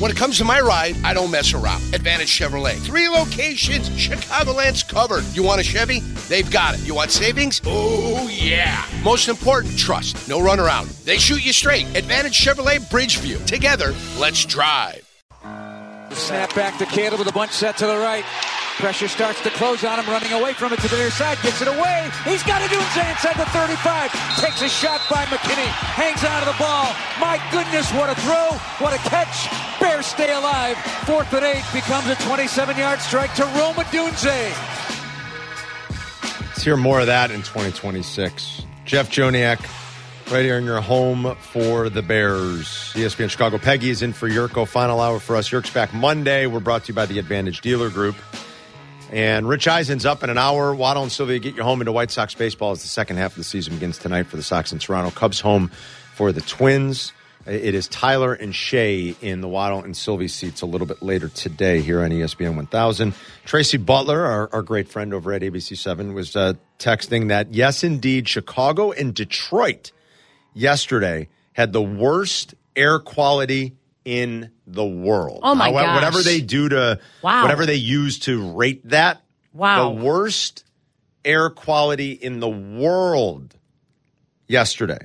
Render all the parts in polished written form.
When it comes to my ride, I don't mess around. Advantage Chevrolet. 3 locations, Chicagoland's covered. You want a Chevy? They've got it. You want savings? Oh, yeah. Most important, trust. No runaround. They shoot you straight. Advantage Chevrolet Bridgeview. Together, let's drive. Snap back to Caleb with a bunch set to the right. Pressure starts to close on him, running away from it to the near side, gets it away. He's got Odunze inside the 35. Takes a shot by McKinney. Hangs on to the ball. My goodness, what a throw. What a catch. Bears stay alive. 4th and 8 becomes a 27-yard strike to Rome Odunze. Let's hear more of that in 2026. Jeff Joniak, right here in your home for the Bears. ESPN Chicago. Peggy is in for Yurko. Final hour for us. Yurk's back Monday. We're brought to you by the Advantage Dealer Group. And Rich Eisen's up in an hour. Waddle and Sylvia get you home into White Sox baseball as the second half of the season begins tonight for the Sox in Toronto. Cubs home for the Twins. It is Tyler and Shay in the Waddle and Sylvie seats a little bit later today here on ESPN 1000. Tracy Butler, our great friend over at ABC7, was texting that, yes, indeed, Chicago and Detroit yesterday had the worst air quality in the world. Oh, my gosh. Whatever they do to, whatever they use to rate that, the worst air quality in the world yesterday.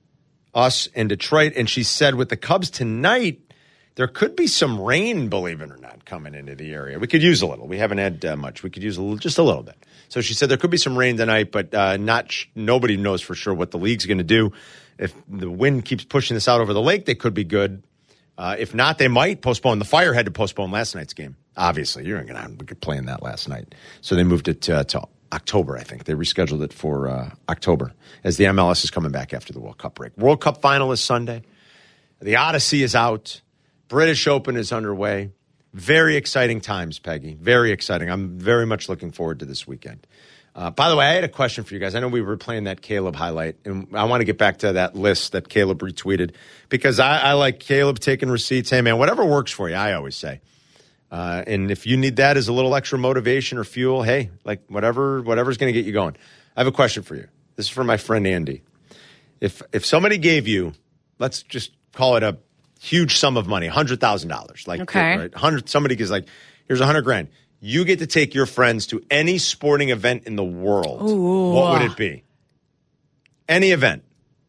Us and Detroit. And she said with the Cubs tonight, there could be some rain, believe it or not, coming into the area. We could use a little. We haven't had much. We could use just a little bit. So she said there could be some rain tonight, but nobody knows for sure what the league's going to do. If the wind keeps pushing this out over the lake, they could be good. If not, they might postpone. The Fire had to postpone last night's game. Obviously, you're going to be playing that last night. So they moved it to October, I think. They rescheduled it for October as the MLS is coming back after the World Cup break. World Cup final is Sunday. The Odyssey is out. British Open is underway. Very exciting times, Peggy. Very exciting. I'm very much looking forward to this weekend. By the way, I had a question for you guys. I know we were playing that Caleb highlight, and I want to get back to that list that Caleb retweeted because I like Caleb taking receipts. Hey, man, whatever works for you, I always say. And if you need that as a little extra motivation or fuel, hey, like whatever's going to get you going. I have a question for you. This is for my friend Andy. If somebody gave you, let's just call it a huge sum of money, $100,000. Like, okay. Right? Somebody gives like, here's $100,000. You get to take your friends to any sporting event in the world. Ooh. What would it be? Any event.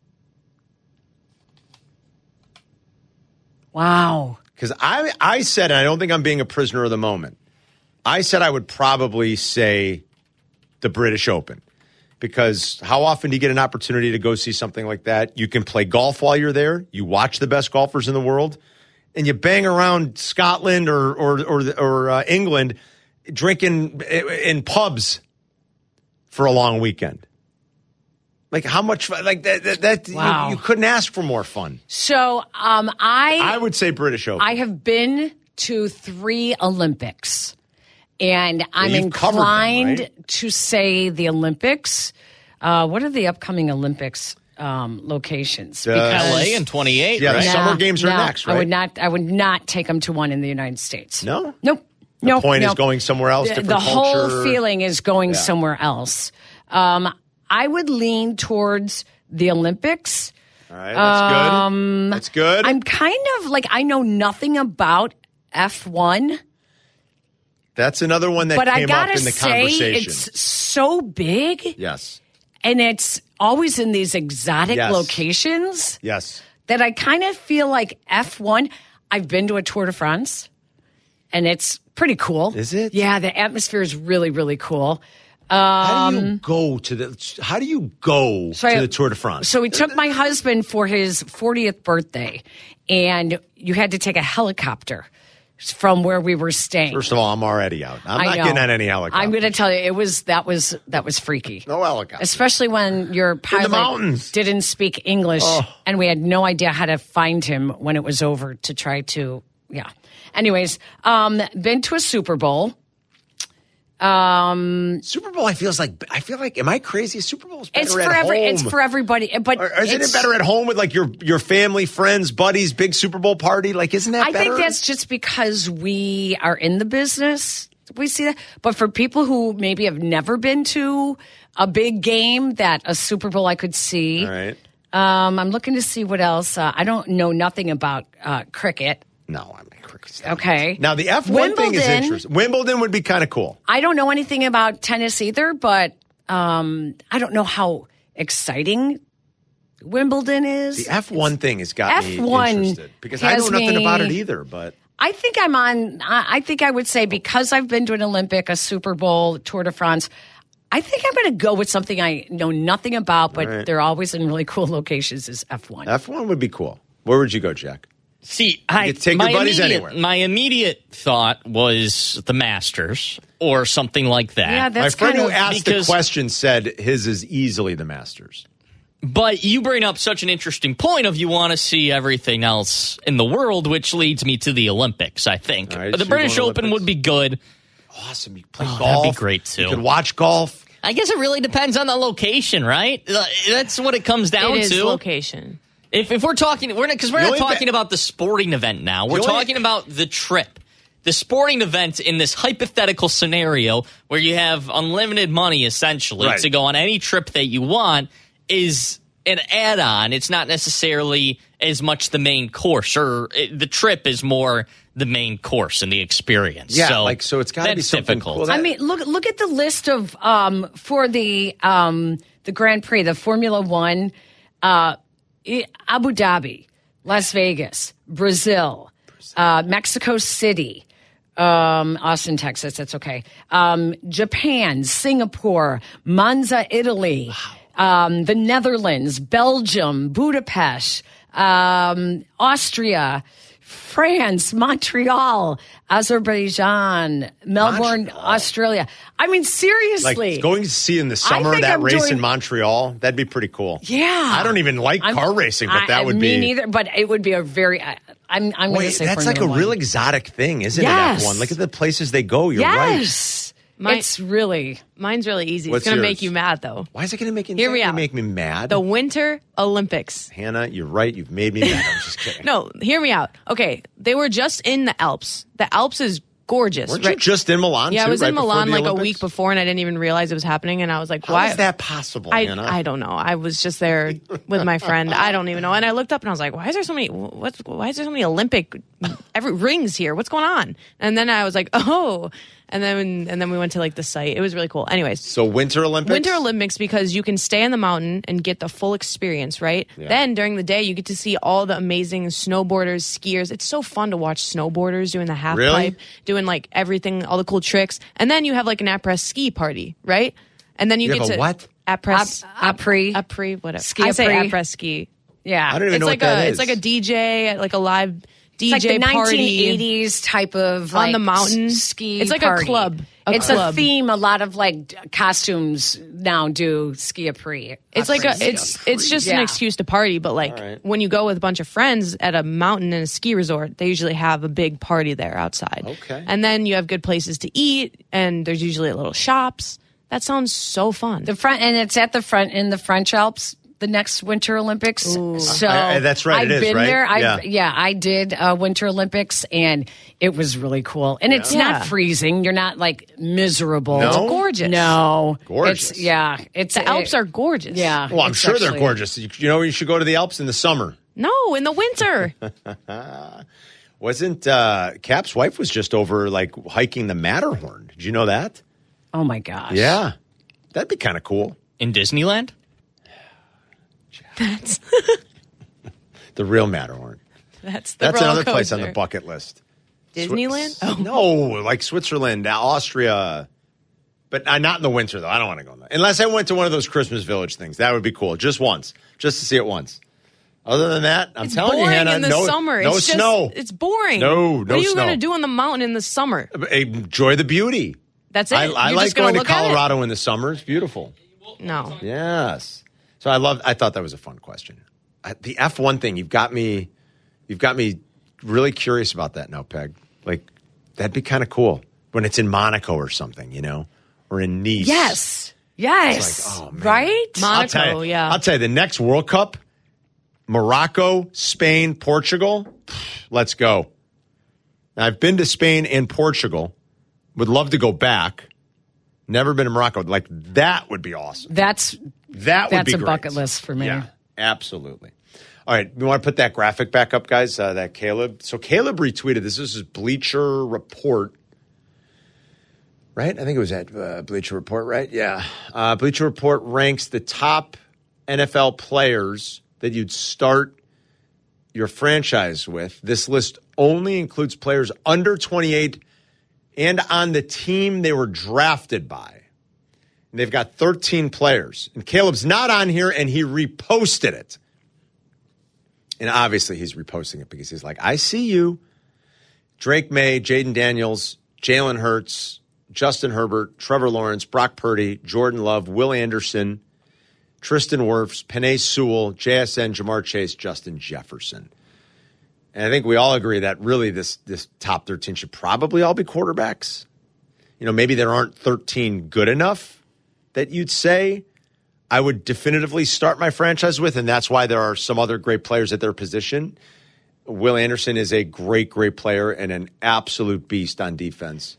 Wow. Because I said, and I don't think I'm being a prisoner of the moment, I said I would probably say the British Open. Because how often do you get an opportunity to go see something like that? You can play golf while you're there. You watch the best golfers in the world. And you bang around Scotland or England drinking in pubs for a long weekend. Like how much like that wow. you couldn't ask for more fun. So I would say British Open. I have been to 3 Olympics, and I'm inclined them, right? to say the Olympics. What are the upcoming Olympics locations? LA in 28. Yeah, right? the summer games are next, right? I would not take them to one in the United States. No? Nope. The point is going somewhere else, different the culture. whole feeling is going somewhere else. I would lean towards the Olympics. All right, that's good. That's good. I'm kind of like, I know nothing about F1. That's another one that came up in the conversation. It's so big. Yes. And it's always in these exotic Yes. locations. Yes. That I kind of feel like F1. I've been to a Tour de France, and it's pretty cool. Is it? Yeah, the atmosphere is really, really cool. How do you go to the Tour de France? So we took my husband for his 40th birthday, and you had to take a helicopter from where we were staying. First of all, I'm already out. I'm not getting on any helicopter. I'm going to tell you, that was freaky. No helicopter. Especially when your pilot didn't speak English, and we had no idea how to find him when it was over to try to, yeah. Anyways, been to a Super Bowl. Super Bowl, I feel like, am I crazy? Super Bowl's better at home. It's for everybody, but isn't it better at home with like your family, friends, buddies, big Super Bowl party? Like, isn't that better? I think that's just because we are in the business. We see that, but for people who maybe have never been to a big game, that a Super Bowl I could see. All right. I'm looking to see what else. I don't know nothing about cricket. No, I'm crazy. Okay. Now, the F1 thing is interesting. Wimbledon would be kind of cool. I don't know anything about tennis either, but I don't know how exciting Wimbledon is. The F1 thing has got me interested because I know nothing about it either, but... I think I think I would say because I've been to an Olympic, a Super Bowl, Tour de France, I think I'm going to go with something I know nothing about, but they're always in really cool locations is F1. F1 would be cool. Where would you go, Jack? See, you take your buddies anywhere. My immediate thought was the Masters or something like that. Yeah, that's my friend who asked the question said his is easily the Masters. But you bring up such an interesting point of you want to see everything else in the world, which leads me to the Olympics, I think. Right, the British Open would be good. Awesome. You play golf. That'd be great, too. You could watch golf. I guess it really depends on the location, right? That's what it comes down to. It is location. If we're talking, because we're not talking about the sporting event now. We're talking about the trip. The sporting event in this hypothetical scenario where you have unlimited money, essentially, to go on any trip that you want is an add-on. It's not necessarily as much the main course, or the trip is more the main course and the experience. Yeah, so it's got to be something difficult. cool. I mean, look at the list of for the Grand Prix, the Formula One, Abu Dhabi, Las Vegas, Brazil, Mexico City, Austin, Texas. That's okay. Japan, Singapore, Monza, Italy, the Netherlands, Belgium, Budapest, Austria, France, Montreal, Azerbaijan, Melbourne, Australia. I mean, seriously. Like going to see in the summer that race in Montreal, that'd be pretty cool. Yeah. I don't even like car racing, but that would be. Me neither, but it would be a very. I'm going to say that's like a real exotic thing, isn't it? F1. Look at the places they go. You're right. Yes. Mine's really easy. What's it's going to yours? make you mad, though. Why is it going to make you? Hear me out. Make me mad. The Winter Olympics. Hannah, you're right. You've made me mad. I'm just kidding. No, hear me out. Okay, they were just in the Alps. The Alps is gorgeous. Weren't you just in Milan? Yeah, too, I was in Milan like Olympics? a week before, and I didn't even realize it was happening. And I was like, How "Why is that possible?" Hannah? I don't know. I was just there with my friend. I don't even know. And I looked up and I was like, "Why is there so many? Why is there so many Olympic rings here? What's going on?" And then I was like, "Oh." And then we went to like the site. It was really cool. Anyways. So Winter Olympics? Winter Olympics because you can stay on the mountain and get the full experience, right? Yeah. Then during the day you get to see all the amazing snowboarders, skiers. It's so fun to watch snowboarders doing the half pipe, doing like everything, all the cool tricks. And then you have like an après ski party, right? And then you get to what? Après, whatever. Ski I say après. après ski. Yeah. I don't even know what that is. It's like a DJ, like a live DJ it's like the party 1980s type of on the mountain ski. It's like party. a club. It's a theme. A lot of like costumes now do ski après. It's like it's just an excuse to party. But like when you go with a bunch of friends at a mountain and a ski resort, they usually have a big party there outside. Okay, and then you have good places to eat, and there's usually little shops. That sounds so fun. It's at the front in the French Alps. The next Winter Olympics. Ooh. So that's right. I've been there. I did Winter Olympics, and it was really cool. And it's not freezing. You're not like miserable. No? It's gorgeous. No, gorgeous. The Alps are gorgeous. Yeah. Well, I'm sure they're gorgeous. You should go to the Alps in the summer. No, in the winter. Wasn't Cap's wife was just over like hiking the Matterhorn? Did you know that? Oh my gosh. Yeah, that'd be kind of cool. In Disneyland? That's the real Matterhorn. That's another place on the bucket list. Disneyland? No, like Switzerland, Austria. But not in the winter, though. I don't want to go in there. Unless I went to one of those Christmas Village things. That would be cool. Just once. Just to see it once. Other than that, I'm telling you, Hannah, in the summer. No snow. It's boring. No What are you snow. going to do on the mountain in the summer? Enjoy the beauty. That's it? I like going to Colorado in the summer. It's beautiful. No. Yes. So I thought that was a fun question. The F1 thing, you've got me really curious about that now, Peg. Like, that'd be kind of cool when it's in Monaco or something, or in Nice. Yes. It's like, oh, man. Right? Monaco, I'll tell you, the next World Cup, Morocco, Spain, Portugal, let's go. Now, I've been to Spain and Portugal. Would love to go back. Never been to Morocco. Like, that would be awesome. That would be a great. bucket list for me. Yeah, absolutely. All right, we want to put that graphic back up, guys, that Caleb. So Caleb retweeted this. This is Bleacher Report, right? I think it was at Bleacher Report, right? Yeah. Bleacher Report ranks the top NFL players that you'd start your franchise with. This list only includes players under 28 and on the team they were drafted by. And they've got 13 players. And Caleb's not on here, and he reposted it. And obviously he's reposting it because he's like, I see you. Drake May, Jaden Daniels, Jalen Hurts, Justin Herbert, Trevor Lawrence, Brock Purdy, Jordan Love, Will Anderson, Tristan Wirfs, Penei Sewell, JSN, Jamar Chase, Justin Jefferson. And I think we all agree that really this top 13 should probably all be quarterbacks. You know, maybe there aren't 13 good enough that you'd say I would definitively start my franchise with, and that's why there are some other great players at their position. Will Anderson is a great, great player and an absolute beast on defense.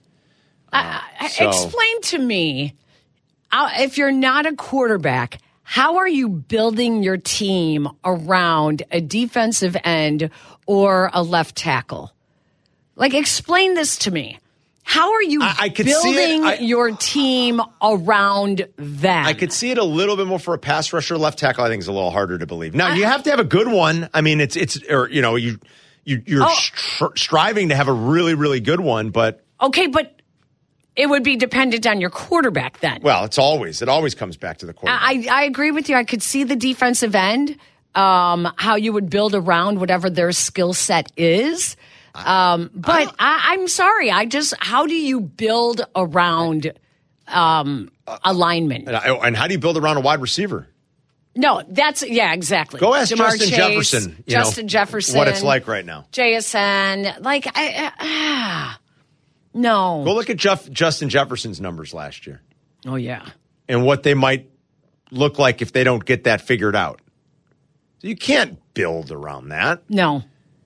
Explain to me, if you're not a quarterback, how are you building your team around a defensive end or a left tackle? Like, explain this to me. How are you building your team around that? I could see it a little bit more for a pass rusher. Left tackle, I think, is a little harder to believe. Now, you have to have a good one. I mean, you're striving to have a really, really good one, but okay, but it would be dependent on your quarterback then. Well, it always comes back to the quarterback. I agree with you. I could see the defensive end, how you would build around whatever their skill set is. But I'm sorry. How do you build around alignment? And how do you build around a wide receiver? No, exactly. Go ask Jamar Justin Jefferson. Jefferson. What it's like right now. JSN. No. Go look at Justin Jefferson's numbers last year. Oh, yeah. And what they might look like if they don't get that figured out. So you can't build around that. No.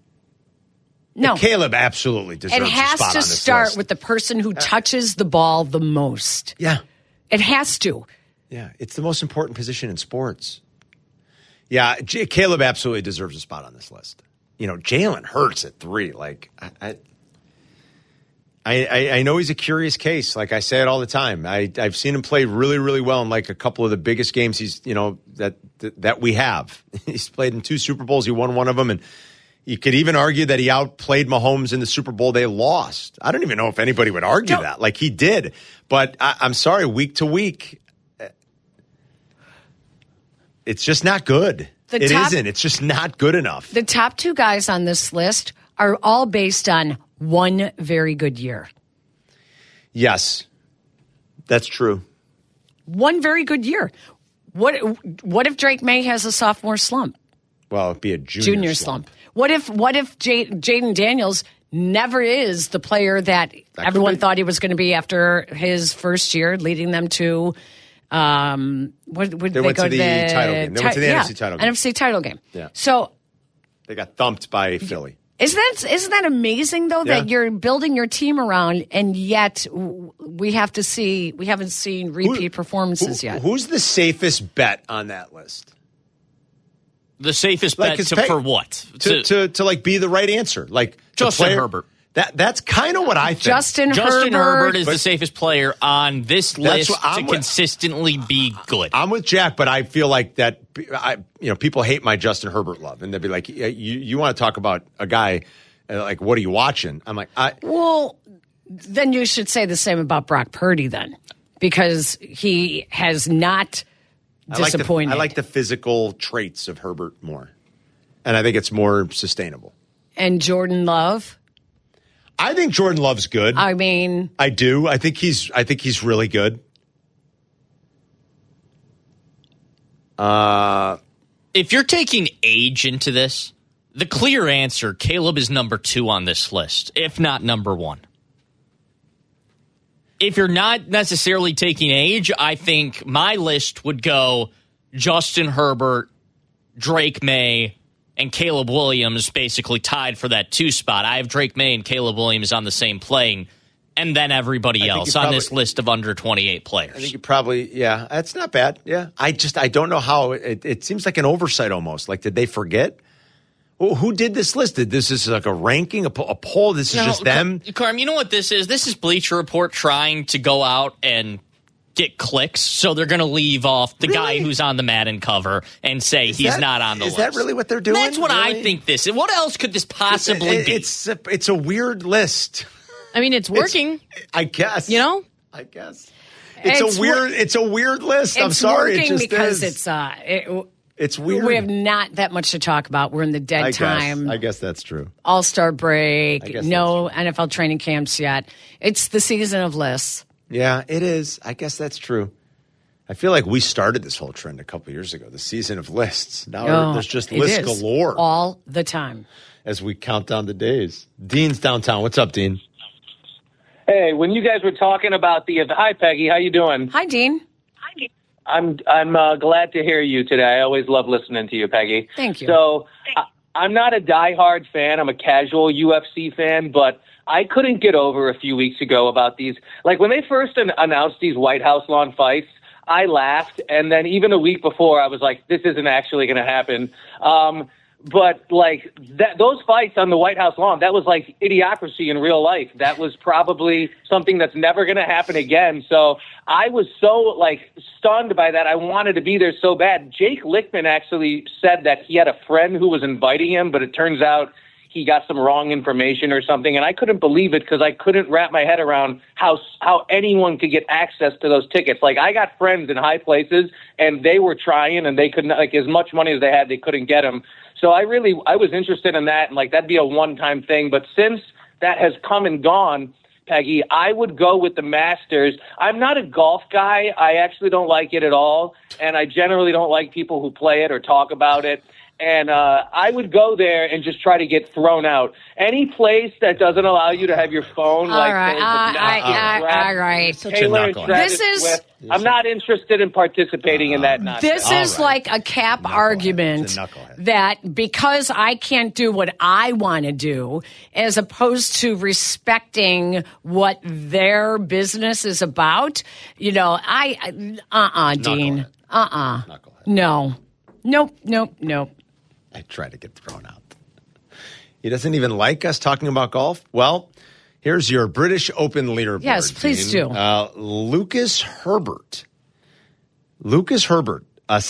Caleb absolutely deserves a spot on this list. It has to start with the person who touches the ball the most. Yeah. It has to. Yeah, it's the most important position in sports. Yeah, Caleb absolutely deserves a spot on this list. You know, Jalen Hurts at 3. Like, I know he's a curious case. Like I say it all the time. I've seen him play really, really well in like a couple of the biggest games that we have. He's played in 2 Super Bowls. He won one of them, and you could even argue that he outplayed Mahomes in the Super Bowl they lost. I don't even know if anybody would argue that. Like, he did. But I'm sorry, week to week, it's just not good. It's just not good enough. The top 2 guys on this list are all based on one very good year. Yes, that's true. One very good year. What if Drake May has a sophomore slump? Well, it'd be a junior slump. What if Jaden Daniels never is the player that everyone thought he was going to be after his first year, leading them to they went to the title game. They went to the NFC title game. NFC title game. Yeah. So they got thumped by Philly. Isn't that amazing though, that you're building your team around, and yet we haven't seen repeat performances yet. Who's the safest bet on that list? The safest bet for what? To like be the right answer. Like Justin Herbert. That's kind of what I think. Justin Herbert is the safest player on this list to consistently be good. I'm with Jack, but I feel like that people hate my Justin Herbert love, and they'll be like, you want to talk about a guy like, what are you watching? I'm like, well, then you should say the same about Brock Purdy then, because he has not disappointed. I like the physical traits of Herbert more, and I think it's more sustainable. And Jordan Love. I think Jordan Love's good. I mean, I do. I think he's really good. If you're taking age into this, the clear answer, Caleb is number 2 on this list, if not number 1. If you're not necessarily taking age, I think my list would go Justin Herbert, Drake May, and Caleb Williams basically tied for that 2 spot. I have Drake May and Caleb Williams on the same plane, and then everybody else on this list of under 28 players. I think you probably, that's not bad. Yeah. I don't know how. It seems like an oversight almost. Like, did they forget? Who did this list? This is like a ranking, a poll? This is just them? Carm, you know what this is? This is Bleacher Report trying to go out and get clicks, so they're going to leave off the guy who's on the Madden cover and say he's not on the list. Is that really what they're doing? That's what I think this is. What else could this possibly be? It's a weird list. I mean, it's working. I guess. You know? I guess. It's a weird list. I'm sorry. It's working because it's weird. We have not that much to talk about. We're in the dead time. I guess that's true. All-Star break. No NFL training camps yet. It's the season of lists. Yeah, it is. I guess that's true. I feel like we started this whole trend a couple years ago, the season of lists. Now there's just lists galore. All the time. As we count down the days. Dean's downtown. What's up, Dean? Hey, when you guys were talking about hi, Peggy, how you doing? Hi, Dean. I'm glad to hear you today. I always love listening to you, Peggy. Thank you. So I'm not a diehard fan. I'm a casual UFC fan, but I couldn't get over a few weeks ago about these. Like when they first announced these White House lawn fights, I laughed, and then even a week before, I was like, "This isn't actually going to happen." But like those fights on the White House lawn, that was like idiocracy in real life. That was probably something that's never going to happen again. So I was so like stunned by that. I wanted to be there so bad. Jake Lichtman actually said that he had a friend who was inviting him, but it turns out he got some wrong information or something. And I couldn't believe it because I couldn't wrap my head around how anyone could get access to those tickets. Like I got friends in high places and they were trying and they couldn't, like as much money as they had, they couldn't get them. So I was interested in that, and like that'd be a one-time thing. But since that has come and gone, Peggy, I would go with the Masters. I'm not a golf guy. I actually don't like it at all, and I generally don't like people who play it or talk about it. And I would go there and just try to get thrown out. Any place that doesn't allow you to have your phone, all right. Taylor and Travis Swift. I'm not interested in participating in that nonsense. This is like a cap argument that because I can't do what I want to do, as opposed to respecting what their business is about, you know, Dean. No. Nope. I try to get thrown out. He doesn't even like us talking about golf? Well, here's your British Open leaderboard. Yes, please do. Lucas Herbert, a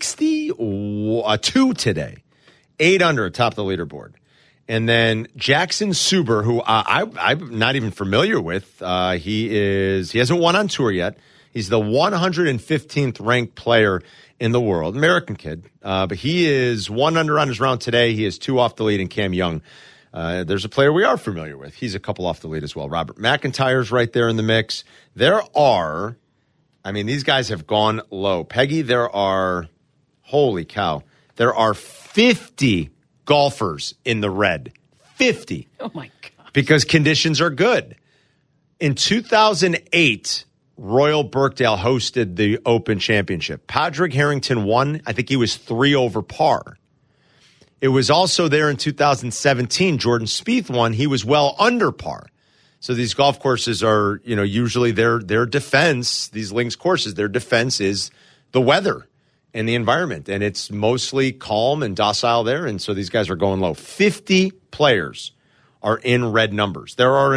62 today, 8 under atop the leaderboard. And then Jackson Suber, who I'm not even familiar with. He hasn't won on tour yet. He's the 115th ranked player in the world, American kid. But he is 1 under on his round today. He is 2 off the lead in Cam Young. There's a player we are familiar with. He's a couple off the lead as well. Robert McIntyre's right there in the mix. These guys have gone low. Peggy, holy cow, there are 50 golfers in the red. 50. Oh, my God. Because conditions are good. In 2008, Royal Birkdale hosted the Open Championship. Padraig Harrington won. I think he was 3 over par. It was also there in 2017. Jordan Spieth won. He was well under par. So these golf courses are, usually their defense, these links courses, their defense is the weather and the environment. And it's mostly calm and docile there. And so these guys are going low. 50 players are in red numbers. There are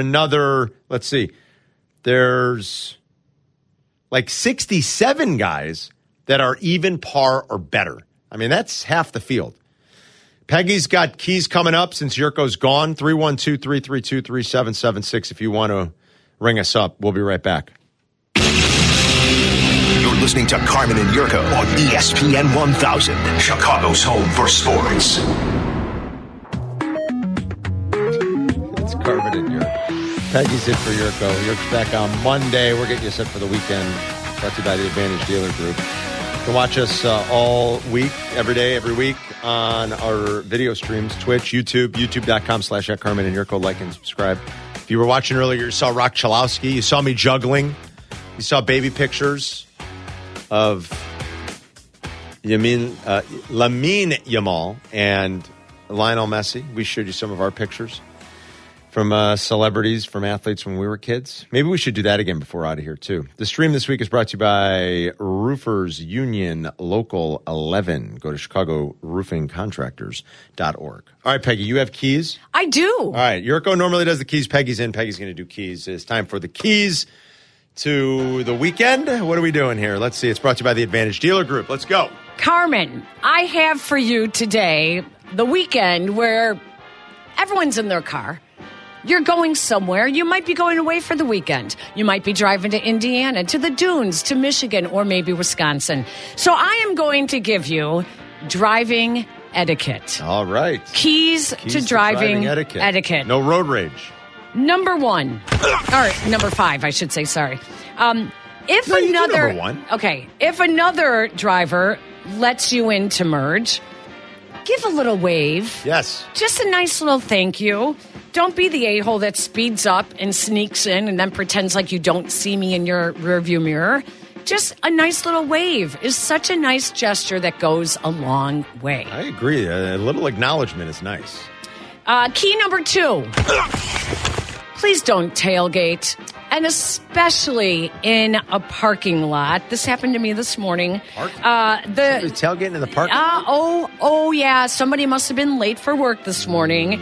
there's like 67 guys that are even par or better. I mean, that's half the field. Peggy's got keys coming up since Yurko's gone. 312-332-3776 if you want to ring us up. We'll be right back. You're listening to Carmen and Yurko on ESPN 1000, Chicago's home for sports. It's Carmen and Yurko. Peggy's in for Yurko. Yurko's back on Monday. We're getting you set for the weekend. Brought to you by the Advantage Dealer Group. You can watch us all week, every day, every week on our video streams, Twitch, YouTube, youtube.com/@Carmen and Yurko. Like and subscribe. If you were watching earlier, you saw Rock Chalowski. You saw me juggling. You saw baby pictures of Lamine Yamal and Lionel Messi. We showed you some of our pictures. from celebrities, from athletes when we were kids. Maybe we should do that again before we're out of here, too. The stream this week is brought to you by Roofers Union Local 11. Go to ChicagoRoofingContractors.org. All right, Peggy, you have keys? I do. All right, Yurko normally does the keys. Peggy's in. Peggy's going to do keys. It's time for the keys to the weekend. What are we doing here? Let's see. It's brought to you by the Advantage Dealer Group. Let's go. Carmen, I have for you today the weekend where everyone's in their car. You're going somewhere. You might be going away for the weekend. You might be driving to Indiana, to the dunes, to Michigan, or maybe Wisconsin. So I am going to give you driving etiquette. All right. Keys to driving etiquette. No road rage. Number 1. Or number 5, I should say, sorry. If another driver lets you in to merge, give a little wave. Yes. Just a nice little thank you. Don't be the a-hole that speeds up and sneaks in and then pretends like you don't see me in your rearview mirror. Just a nice little wave is such a nice gesture that goes a long way. I agree. A little acknowledgement is nice. Key number 2. Please don't tailgate. And especially in a parking lot. This happened to me this morning. Somebody tailgating in the parking lot? Oh, yeah. Somebody must have been late for work this morning.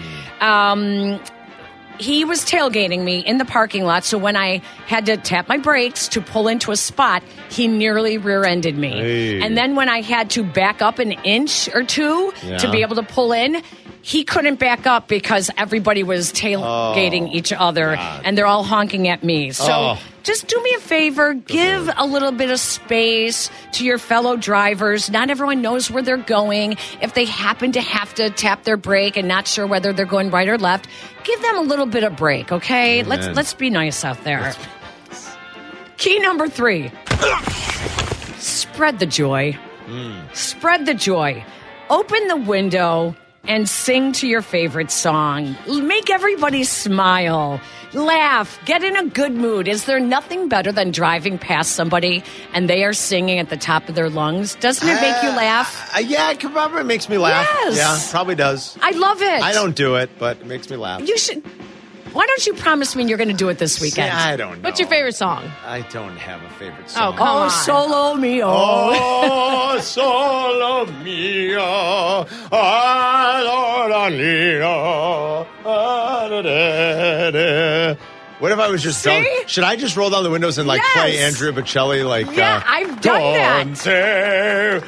He was tailgating me in the parking lot, so when I had to tap my brakes to pull into a spot, he nearly rear-ended me. Hey. And then when I had to back up an inch or two to be able to pull in, he couldn't back up because everybody was tailgating each other, and they're all honking at me. So just do me a favor. Give a little bit of space to your fellow drivers. Not everyone knows where they're going. If they happen to have to tap their brake and not sure whether they're going right or left, give them a little bit of break, okay? Let's be nice out there. Key number 3. Spread the joy. Spread the joy. Open the window and sing to your favorite song. Make everybody smile. Laugh. Get in a good mood. Is there nothing better than driving past somebody and they are singing at the top of their lungs? Doesn't it make you laugh? Yeah, it probably makes me laugh. Yes. Yeah, probably does. I love it. I don't do it, but it makes me laugh. You should. Why don't you promise me you're going to do it this weekend? See, I don't know. What's your favorite song? I don't have a favorite song. Oh, come on. Solo mio. Oh, solo mio. Allora mio. What if I was just should I just roll down the windows and play Andrea Bocelli I've done that.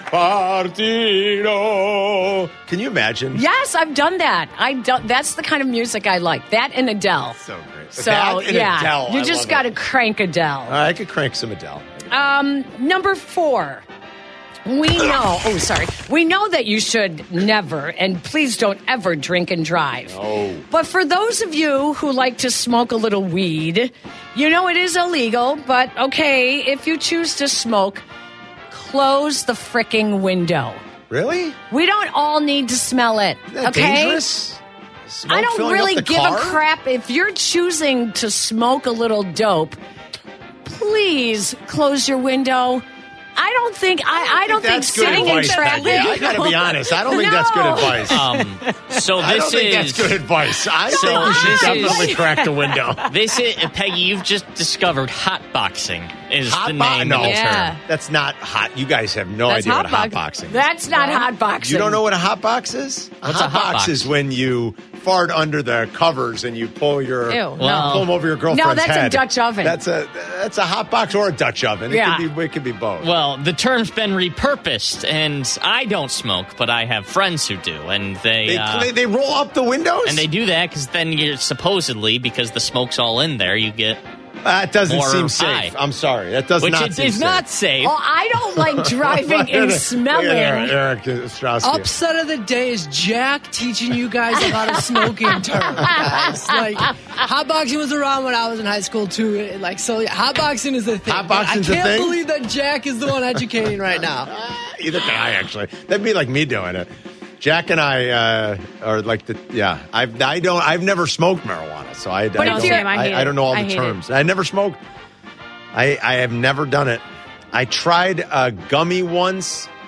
Partito. Can you imagine? Yes, I've done that. That's the kind of music I like. That and Adele. So great. So Adele, you just got to crank Adele. I could crank some Adele. Number 4. We know that you should never, and please don't ever drink and drive. No. But for those of you who like to smoke a little weed, you know it is illegal, but okay, if you choose to smoke, close the fricking window. Really? We don't all need to smell it, Isn't that okay? dangerous? Smoke I don't filling really up the give car? a crap if you're choosing to smoke a little dope. Please close your window. I don't think sitting in traffic. I got to be honest. I don't think that's good advice. I don't think that's good advice. I think you should definitely crack the window. Peggy, you've just discovered hotboxing is the name of the term. That's not hot. You guys have no idea what hotboxing is. That's not hotboxing. You don't know what a hotbox is? What's a hotbox? Is when you fart under the covers and you pull pull them over your girlfriend's head. No, that's a Dutch oven. That's a hotbox or a Dutch oven. It could be both. Well, the term's been repurposed, and I don't smoke, but I have friends who do, and they roll up the windows, and they do that because then you're supposedly because the smoke's all in there, you get. That doesn't seem safe. High. I'm sorry. That does not seem safe. Which is not safe. Oh, I don't like driving and smelling. Eric Ostrowski. Upset of the day is Jack teaching you guys a lot of smoking terms. Hotboxing was around when I was in high school, too. Hotboxing is a thing. Hotboxing's a thing? I can't believe that Jack is the one educating right now. Either can I, actually. That'd be like me doing it. Jack and I are like I've never smoked marijuana, so I don't know all the terms. I never smoked. I have never done it. I tried a gummy once,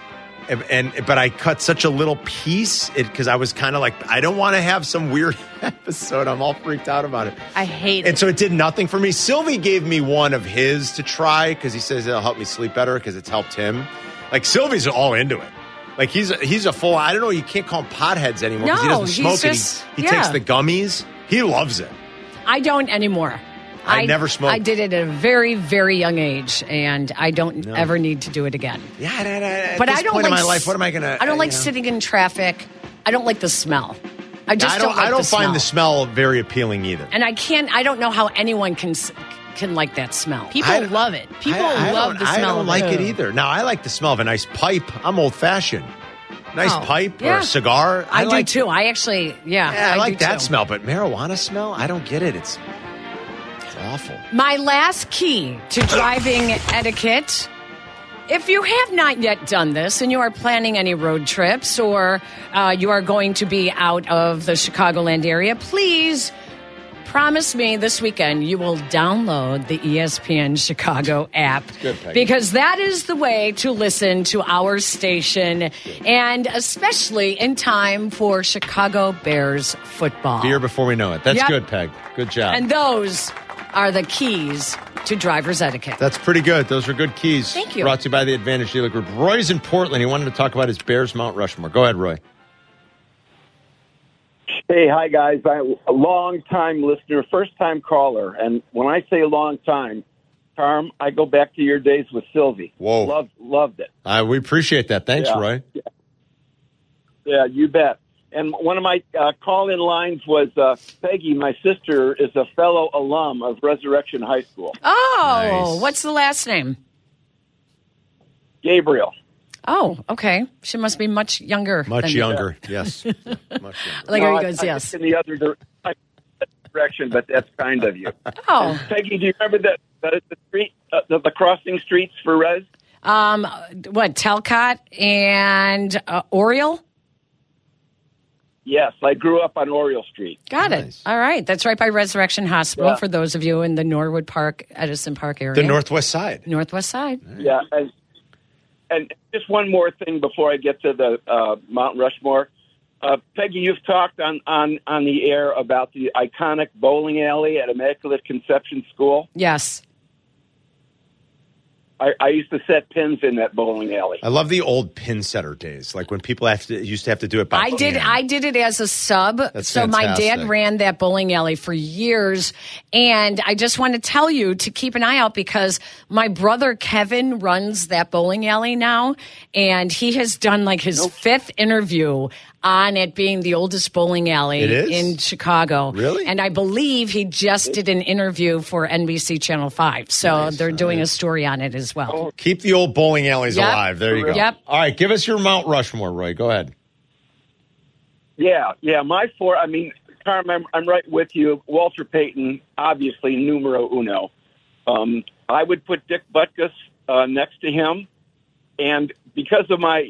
but I cut such a little piece because I was kind of like, I don't want to have some weird episode. I'm all freaked out about it. I hate it. And so it did nothing for me. Sylvie gave me one of his to try because he says it'll help me sleep better because it's helped him. Like, Sylvie's all into it. Like, he's a full, I don't know, you can't call him potheads anymore because he doesn't smoke just, he takes the gummies. He loves it. I don't anymore. I never smoked. I did it at a very, very young age, and I don't ever need to do it again. Yeah, but at this I don't point like in my life, what am I going to... I don't like sitting in I don't like the smell. I don't find the smell very appealing either. And I don't know how anyone can like that smell. People love it. People love the smell of it. I don't like it either. Now, I like the smell of a nice pipe. I'm old-fashioned. Nice pipe or a cigar. I do too. I actually, I like that smell, but marijuana smell? I don't get it. It's awful. My last key to driving etiquette. If you have not yet done this and you are planning any road trips or you are going to be out of the Chicagoland area, please promise me this weekend you will download the ESPN Chicago app. Good, Peggy. Because that is the way to listen to our station, and especially in time for Chicago Bears football. Be here before we know it. That's good, Peg. Good job. And those are the keys to driver's etiquette. That's pretty good. Those are good keys. Thank you. Brought to you by the Advantage Dealer Group. Roy's in Portland. He wanted to talk about his Bears Mount Rushmore. Go ahead, Roy. Hey, hi, guys. I'm a long-time listener, first-time caller. And when I say long time, Carm, I go back to your days with Sylvie. Whoa. Loved it. We appreciate that. Thanks, Roy. Yeah, you bet. And one of my call-in lines was, Peggy, my sister, is a fellow alum of Resurrection High School. Oh, Nice. What's the last name? Gabriel. Oh, okay. She must be much younger. Much younger, yes. Much younger. Like No, he goes, yes. In the other direction, but that's kind of you. Oh. Peggy, do you remember the street, the crossing streets for Res? What, Talcott and Oriole? Yes, I grew up on Oriole Street. Got it. Nice. All right. That's right by Resurrection Hospital Yeah. for those of you in the Norwood Park, Edison Park area. The Northwest Side. Northwest side. Yeah, and just one more thing before I get to the Mount Rushmore. Peggy, you've talked on the air about the iconic bowling alley at Immaculate Conception School. Yes. I used to set pins in that bowling alley. I love the old pin setter days, like when people used to have to do it by I did it as a sub. That's so my dad fantastic. ran that bowling alley for years. And I just want to tell you to keep an eye out because my brother Kevin runs that bowling alley now. And he has done like his fifth interview on it being the oldest bowling alley in Chicago. Really? And I believe he just did an interview for NBC Channel 5. So they're doing a story on it as well. Keep the old bowling alleys alive. There you go. Yep. All right, give us your Mount Rushmore, Roy. Go ahead. Yeah. My four, I mean, Carm, I'm right with you. Walter Payton, obviously, numero uno. I would put Dick Butkus next to him. And because of my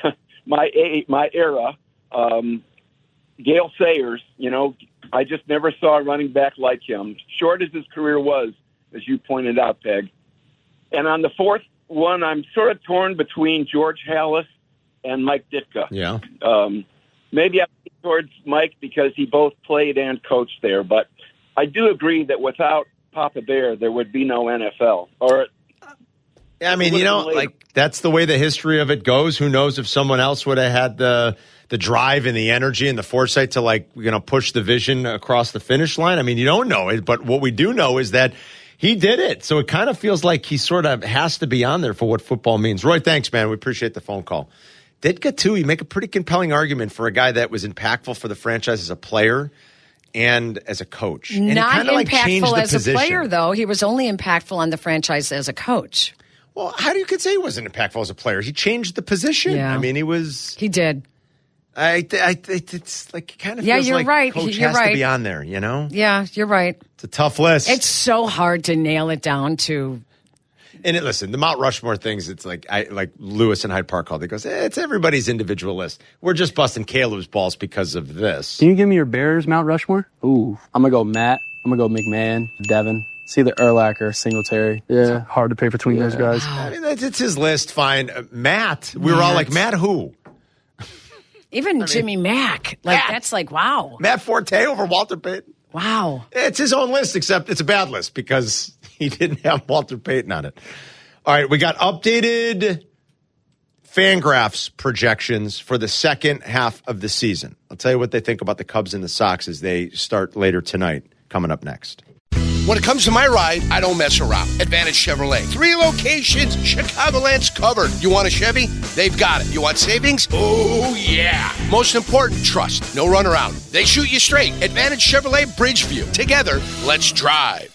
era, Gale Sayers, I just never saw a running back like him. Short as his career was, as you pointed out, Peg. And on the fourth one, I'm sort of torn between George Halas and Mike Ditka. Yeah. Maybe I'm towards Mike because he both played and coached there. But I do agree that without Papa Bear, there would be no NFL. I mean, like that's the way the history of it goes. Who knows if someone else would have had the drive and the energy and the foresight to push the vision across the finish line. I mean, you don't know it, but what we do know is that he did it. So it kind of feels like he sort of has to be on there for what football means. Roy, thanks, man. We appreciate the phone call. Ditka, too, you make a pretty compelling argument for a guy that was impactful for the franchise as a player and as a coach. And Not impactful as position. a player, though. He was only impactful on the franchise as a coach. Well, how do you could say he wasn't impactful as a player? He changed the position. Yeah. I mean, he did. It's like it kind of feels you're like right. coach You're has right. to be on there, Yeah, you're right. It's a tough list. It's so hard to nail it down to. And listen, the Mount Rushmore things, it's like Lewis and Hyde Park called. He goes, it's everybody's individual list. We're just busting Caleb's balls because of this. Can you give me your Bears Mount Rushmore? Ooh, I'm going to go Matt. I'm going to go McMahon, Devin, It's either Urlacher or Singletary. Yeah, hard to pick between those guys. I mean, it's his list. Fine. Matt. We were all like, Matt who? Even Jimmy Mack. That's like, wow. Matt Forte over Walter Payton. Wow. It's his own list, except it's a bad list because he didn't have Walter Payton on it. All right, we got updated Fangraphs projections for the second half of the season. I'll tell you what they think about the Cubs and the Sox as they start later tonight, coming up next. When it comes to my ride, I don't mess around. Advantage Chevrolet. 3 locations, Chicagoland's covered. You want a Chevy? They've got it. You want savings? Oh, yeah. Most important, trust. No runaround. They shoot you straight. Advantage Chevrolet Bridgeview. Together, let's drive.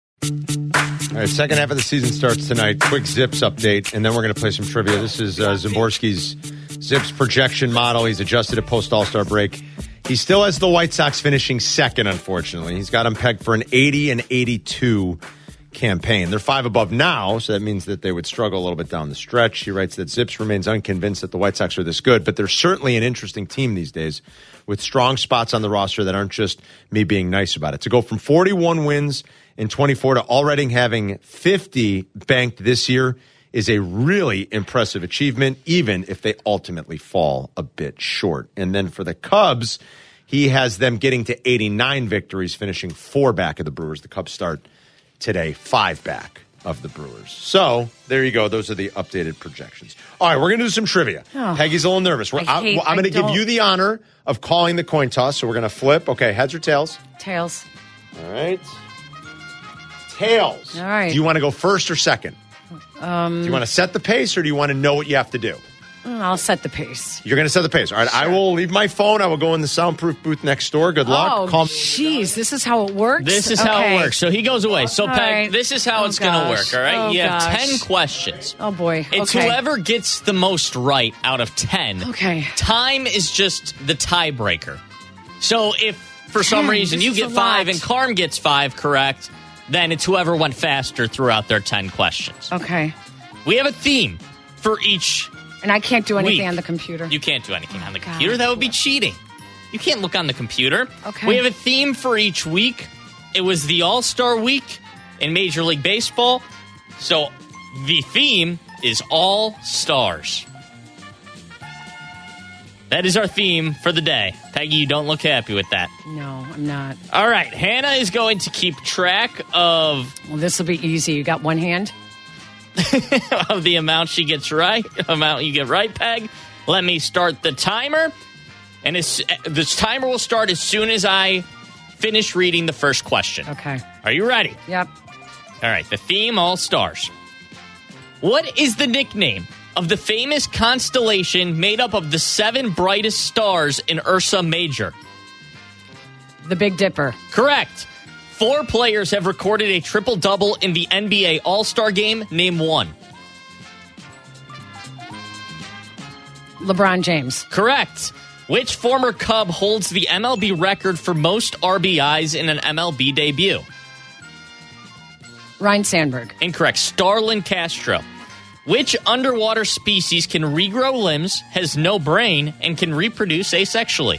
All right, second half of the season starts tonight. Quick Zips update, and then we're going to play some trivia. This is Zimborski's Zips projection model. He's adjusted it post-All-Star break. He still has the White Sox finishing second, unfortunately. He's got them pegged for an 80 and 82 campaign. They're 5 above now, so that means that they would struggle a little bit down the stretch. He writes that Zips remains unconvinced that the White Sox are this good, but they're certainly an interesting team these days with strong spots on the roster that aren't just me being nice about it. To go from 41 wins in 24 to already having 50 banked this year is a really impressive achievement, even if they ultimately fall a bit short. And then for the Cubs, he has them getting to 89 victories, finishing 4 back of the Brewers. The Cubs start today 5 back of the Brewers. So there you go. Those are the updated projections. All right, we're going to do some trivia. Oh, Peggy's a little nervous. I'm going to give you the honor of calling the coin toss, so we're going to flip. Okay, heads or tails? Tails. All right. Tails. All right. Do you want to go first or second? Do you want to set the pace or do you want to know what you have to do? I'll set the pace. You're going to set the pace. All right, sure. I will leave my phone. I will go in the soundproof booth next door. Good luck. Oh, jeez. This is how it works? This is how it works. So he goes away. So, Peg, right. This is how it's going to work, all right? You have 10 questions. Oh, boy. It's whoever gets the most right out of 10. Okay. Time is just the tiebreaker. So if for some reason you get 5 and Carm gets 5 correct, then it's whoever went faster throughout their 10 questions. Okay. We have a theme for each And I can't do anything week. On the computer. You can't do anything on the computer. That would be cheating. You can't look on the computer. Okay. We have a theme for each week. It was the All-Star Week in Major League Baseball. So the theme is All Stars. That is our theme for the day. Peggy, you don't look happy with that. No, I'm not. All right. Hannah is going to keep track of... Well, this will be easy. You got one hand? of the amount she gets right, amount you get right, Peg. Let me start the timer. And this timer will start as soon as I finish reading the first question. Okay. Are you ready? Yep. All right. The theme, All Stars. What is the nickname of the famous constellation made up of the 7 brightest stars in Ursa Major? The Big Dipper. Correct. 4 players have recorded a triple-double in the NBA All-Star Game. Name one. LeBron James. Correct. Which former Cub holds the MLB record for most RBIs in an MLB debut? Ryne Sandberg. Incorrect. Starlin Castro. Which underwater species can regrow limbs, has no brain, and can reproduce asexually?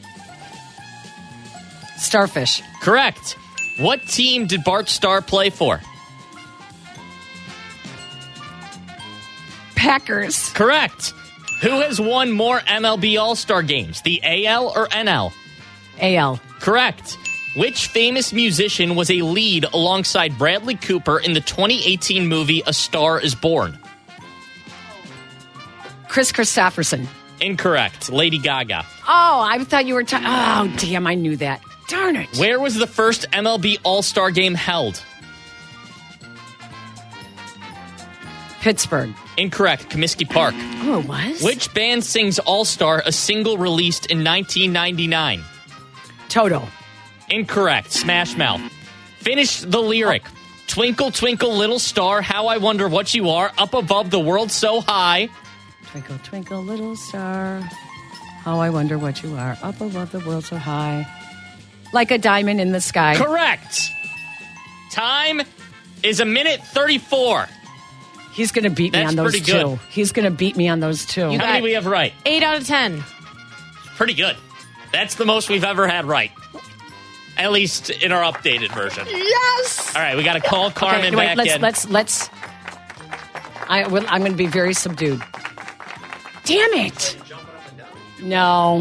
Starfish. Correct. What team did Bart Starr play for? Packers. Correct. Who has won more MLB All-Star games, the AL or NL? AL. Correct. Which famous musician was a lead alongside Bradley Cooper in the 2018 movie A Star is Born? Chris Christopherson. Incorrect. Lady Gaga. Oh, I thought you were... Oh, damn, I knew that. Darn it. Where was the first MLB All-Star game held? Pittsburgh. Incorrect. Comiskey Park. Oh, it was? Which band sings All-Star, a single released in 1999? Toto. Incorrect. Smash Mouth. Finish the lyric. Oh. Twinkle, twinkle, little star, how I wonder what you are, up above the world so high. Twinkle, twinkle, little star, how I wonder what you are, up above the world so high. Like a diamond in the sky. Correct. Time is 1:34. He's going to beat me on those 2. He's going to beat me on those 2. How many do we have right? 8 out of 10. Pretty good. That's the most we've ever had right. At least in our updated version. Yes. All right, we got to call Carmen back in. Let's. I'm going to be very subdued. Damn it! No.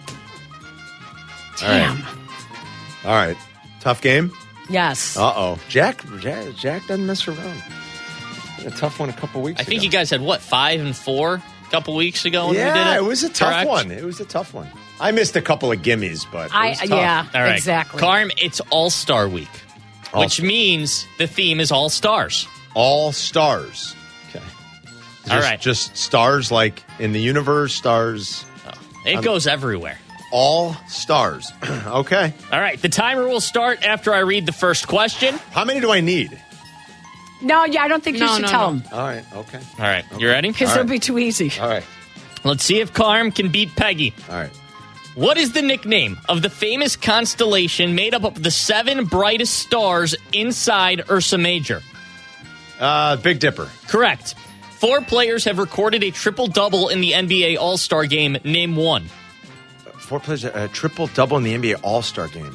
Damn. All right. Tough game? Yes. Uh-oh. Jack doesn't mess around. A tough one a couple weeks ago. I think you guys had, 5-4 a couple weeks ago when we did it? It was a tough one. It was a tough one. I missed a couple of gimmies, but it was tough. Yeah, all right. exactly. Carm, it's All-Star Week, which means the theme is All Stars. All Stars. Okay. All right. Just stars like in the universe, stars. It goes everywhere. All Stars. Okay. All right. The timer will start after I read the first question. How many do I need? No, I don't think you should tell him. All right. Okay. All right. You ready? Because it'll be too easy. All right. Let's see if Carm can beat Peggy. All right. What is the nickname of the famous constellation made up of the 7 brightest stars inside Ursa Major? Big Dipper. Correct. 4 players have recorded a triple-double in the NBA All-Star Game. Name one. 4 players, a triple-double in the NBA All-Star Game.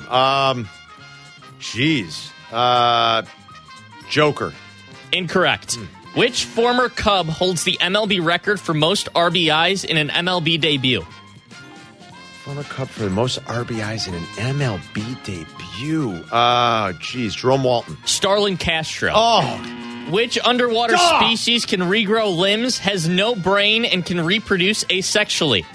Joker. Incorrect. Which former Cub holds the MLB record for most RBIs in an MLB debut? Former Cub for the most RBIs in an MLB debut. Jerome Walton. Starlin Castro. Oh. Which underwater species can regrow limbs, has no brain, and can reproduce asexually?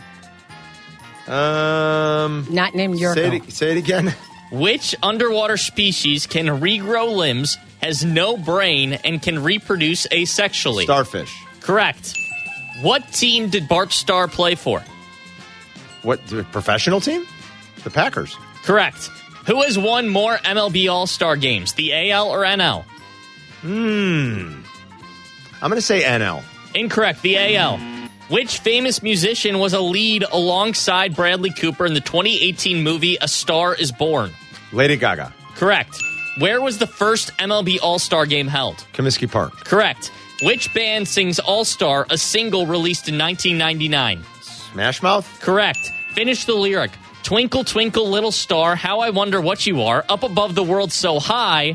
Not named Yurko. Say it again. Which underwater species can regrow limbs, has no brain, and can reproduce asexually? Starfish. Correct. What team did Bart Starr play for? What, the professional team? The Packers. Correct. Who has won more MLB All-Star games, the AL or NL? I'm going to say NL. Incorrect, the AL. Which famous musician was a lead alongside Bradley Cooper in the 2018 movie A Star is Born? Lady Gaga. Correct. Where was the first MLB All-Star game held? Comiskey Park. Correct. Which band sings All-Star, a single released in 1999? Smash Mouth? Correct. Finish the lyric. Twinkle, twinkle, little star, how I wonder what you are, up above the world so high.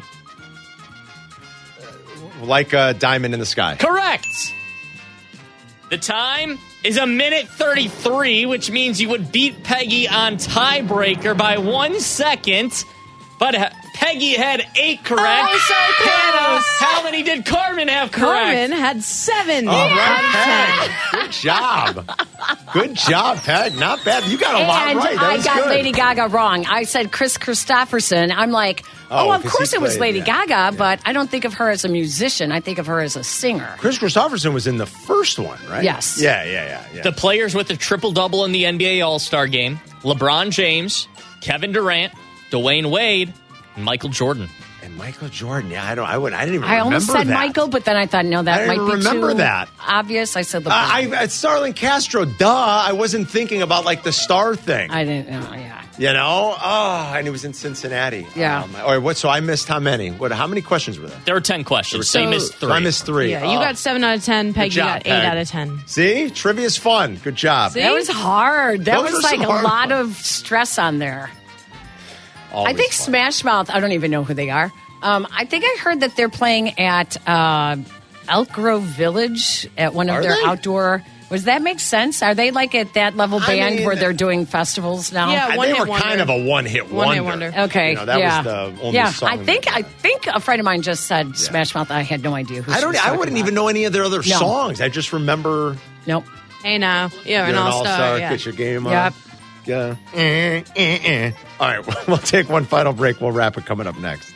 Like a diamond in the sky. Correct. The time is 1:33, which means you would beat Peggy on tiebreaker by 1 second. But Peggy had 8 correct. Oh, so close. How many did Carmen have correct? Carmen had 7 All right, out of 10. Good job. Good job, Peg. Not bad. You got a lot right. That was I got good. Lady Gaga wrong. I said Chris Christopherson. I'm like, of course it was Lady Gaga, but I don't think of her as a musician. I think of her as a singer. Chris Christopherson was in the first one, right? Yes. Yeah. The players with a triple-double in the NBA All-Star game, LeBron James, Kevin Durant, Dwayne Wade, and Michael Jordan. And Michael Jordan, yeah, I didn't even remember that. I almost said Michael, but then I thought, no, that might be too that. obvious. I said LeBron. Starlin Castro, duh. I wasn't thinking about, like, the star thing. I didn't know, yeah. You know? Oh, and it was in Cincinnati. Yeah. All right, so I missed how many? How many questions were there? There were 10 questions, so you missed 3. I missed 3. Yeah, you got 7 out of 10. Peggy job, got 8 Peg. out of 10. See? Trivia's fun. Good job. See? That was hard. That Those was are like some a hard lot ones. of stress on there. Always I think fun. Smash Mouth, I don't even know who they are. I think I heard that they're playing at Elk Grove Village at one of their outdoor. Does that make sense? Are they like at that level band where they're doing festivals now? Yeah, They were kind of a one-hit wonder. Okay, You know, that was the only song. I think a friend of mine just said Smash Mouth. I had no idea who. I wouldn't even know any of their other songs. I just remember. Nope. Hey now, you're an all-star. Yeah. Get your game Yep. up. Yeah. All right, we'll take one final break. We'll wrap it coming up next.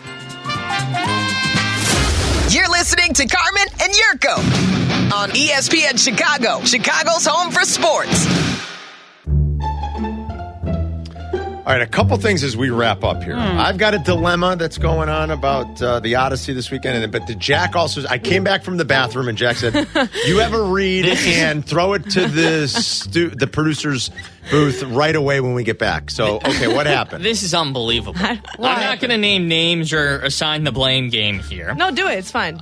You're listening to Carmen and Yurko on ESPN Chicago, Chicago's home for sports. All right, a couple things as we wrap up here. I've got a dilemma that's going on about the Odyssey this weekend, but Jack also. I came back from the bathroom and Jack said, "You have a read and throw it to the producer's booth right away when we get back." So, okay, what happened? This is unbelievable. I'm not going to name names or assign the blame game here. No, do it. It's fine.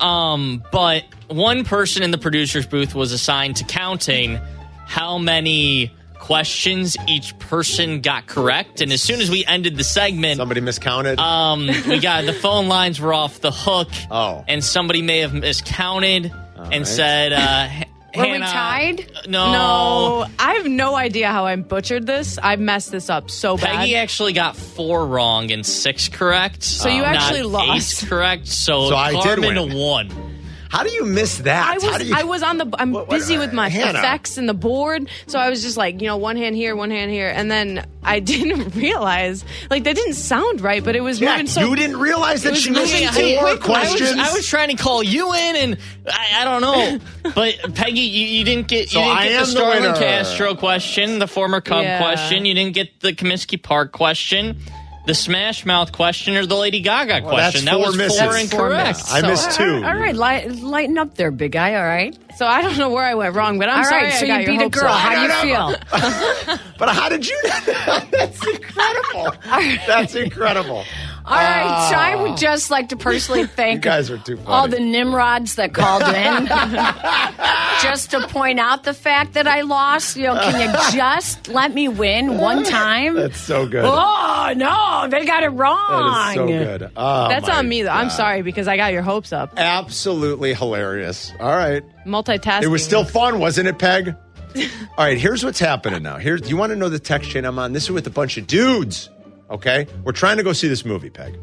But one person in the producer's booth was assigned to counting how many questions each person got correct. And as soon as we ended the segment, somebody miscounted. We got the phone lines were off the hook. Oh. And somebody may have miscounted said, were Hannah, we tied? No. I have no idea how I butchered this. I messed this up so bad. Peggy actually got 4 wrong and 6 correct. So you actually lost. 8 correct. So I did Carmen win. won. How do you miss that? I'm busy with my effects and the board, so I was just like, one hand here, and then I didn't realize, they didn't sound right, but it was moving so. You didn't realize that she missed 4 questions. I was trying to call you in, and I don't know, but Peggy, you didn't get the Starlin Castro question, the former Cub question. You didn't get the Comiskey Park question. The Smash Mouth question or the Lady Gaga question. That was 4 incorrect. I missed 2. All right, lighten up there, big guy. All right. So I don't know where I went wrong, but I'm sorry. Right, so I got you beat a girl. How do you feel? But how did you? That's incredible. That's incredible. All right, so I would just like to personally thank you guys are too funny. all the Nimrods that called in. Just to point out the fact that I lost. Can you just let me win one time? That's so good. Oh, no, they got it wrong. That is so good. Oh, that's on me, though. I'm sorry because I got your hopes up. Absolutely hilarious. All right. Multitasking. It was still fun, wasn't it, Peg? All right, here's what's happening now. You want to know the text chain I'm on? This is with a bunch of dudes. Okay? We're trying to go see this movie, Peg.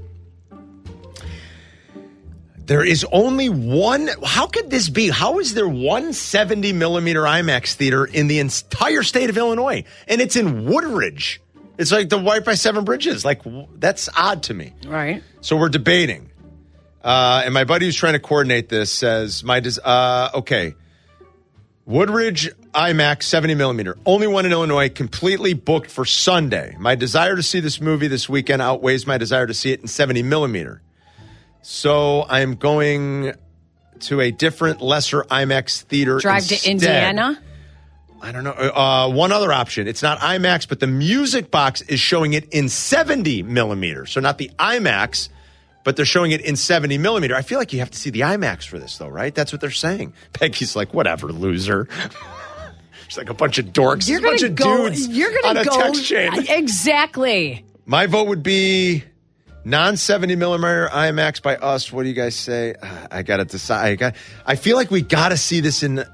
There is only one. How could this be? How is there one 70 millimeter IMAX theater in the entire state of Illinois? And it's in Woodridge. It's like the right by Seven Bridges. That's odd to me. Right. So we're debating. And my buddy who's trying to coordinate this says, okay. Woodridge IMAX 70 millimeter. Only one in Illinois, completely booked for Sunday. My desire to see this movie this weekend outweighs my desire to see it in 70 millimeter. So I'm going to a different, lesser IMAX theater Drive to Indiana? I don't know. One other option. It's not IMAX, but the Music Box is showing it in 70 millimeter. So not the IMAX, but they're showing it in 70 millimeter. I feel like you have to see the IMAX for this, though, right? That's what they're saying. Peggy's like, whatever, loser. It's like a bunch of dorks. You're a bunch of dudes on a text chain. Exactly. My vote would be non-70 millimeter IMAX by us. What do you guys say? I got to decide. I feel like we got to see this in.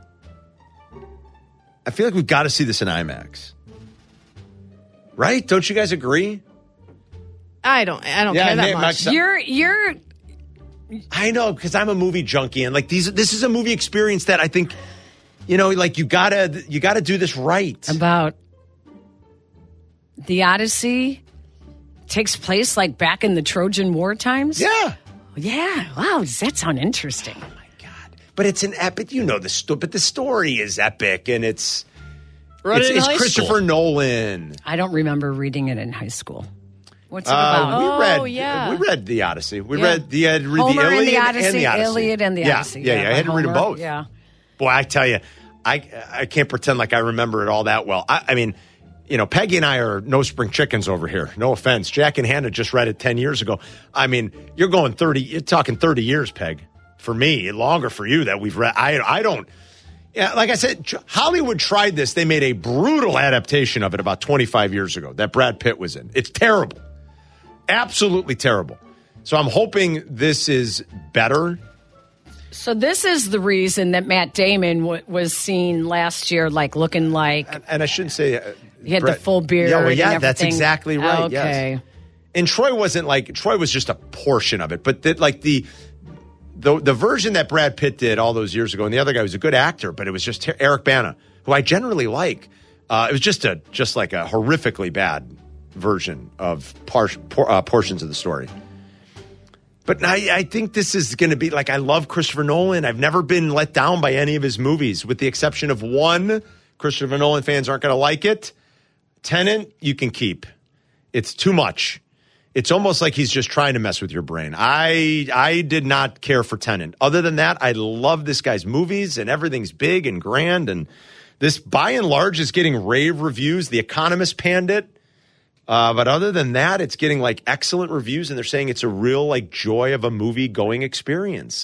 I feel like we got to see this in IMAX. Right? Don't you guys agree? I don't care that much. You're. I know, because I'm a movie junkie, and this is a movie experience that I think, you gotta do this right. About the Odyssey takes place back in the Trojan War times. Yeah. Wow, does that sound interesting? Oh my God! But it's an epic. But the story is epic, and it's Christopher Nolan. I don't remember reading it in high school. What's it about? We read the Odyssey. We read the Iliad and the Odyssey. Iliad and the Odyssey. Yeah. I had to read them both. Yeah. Boy, I tell you, I can't pretend like I remember it all that well. I mean, Peggy and I are no spring chickens over here. No offense. Jack and Hannah just read it 10 years ago. I mean, you're talking 30 years, Peg. For me, longer for you that we've read. I don't. Yeah, like I said, Hollywood tried this. They made a brutal adaptation of it about 25 years ago that Brad Pitt was in. It's terrible. Absolutely terrible. So I'm hoping this is better. So this is the reason that Matt Damon was seen last year, looking like. And I shouldn't say he had the full beard. Yeah, that's exactly right. Okay. Yes. And Troy was just a portion of it, but the version that Brad Pitt did all those years ago, and the other guy was a good actor, but it was just Eric Bana, who I generally like. It was just a horrifically bad version of portions of the story. But I think this is going to be I love Christopher Nolan. I've never been let down by any of his movies, with the exception of one. Christopher Nolan fans aren't going to like it. Tenet, you can keep. It's too much. It's almost like he's just trying to mess with your brain. I did not care for Tenet. Other than that, I love this guy's movies, and everything's big and grand. And this, by and large, is getting rave reviews. The Economist panned it. But other than that, it's getting excellent reviews, and they're saying it's a real joy of a movie going experience. So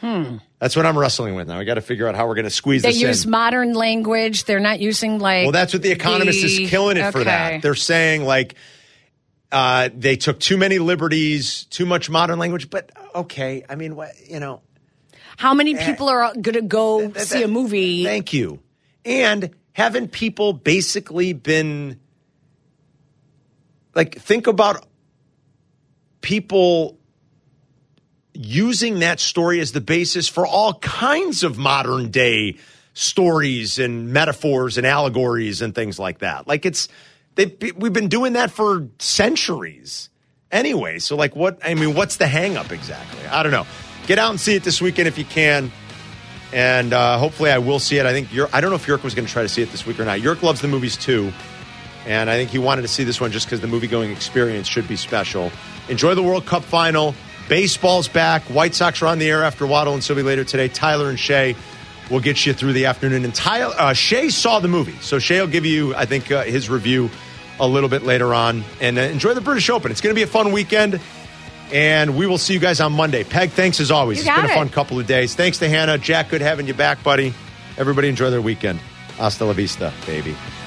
That's what I'm wrestling with now. We got to figure out how we're going to squeeze this in. They use modern language. They're not using Well, that's what The Economist is killing it for that. They're saying they took too many liberties, too much modern language. But okay, I mean, how many people are going to go see a movie? Thank you. And haven't people basically been think about people using that story as the basis for all kinds of modern day stories and metaphors and allegories and things like that. We've been doing that for centuries anyway. So what's the hang up exactly? I don't know. Get out and see it this weekend if you can. And hopefully I will see it. I don't know if Yerk was going to try to see it this week or not. Yerk loves the movies too. And I think he wanted to see this one just because the movie-going experience should be special. Enjoy the World Cup final. Baseball's back. White Sox are on the air after Waddle and Sylvie later today. Tyler and Shay will get you through the afternoon. And Shay saw the movie. So Shay will give you, I think, his review a little bit later on. And enjoy the British Open. It's going to be a fun weekend. And we will see you guys on Monday. Peg, thanks as always. It's been a fun couple of days. Thanks to Hannah. Jack, good having you back, buddy. Everybody enjoy their weekend. Hasta la vista, baby.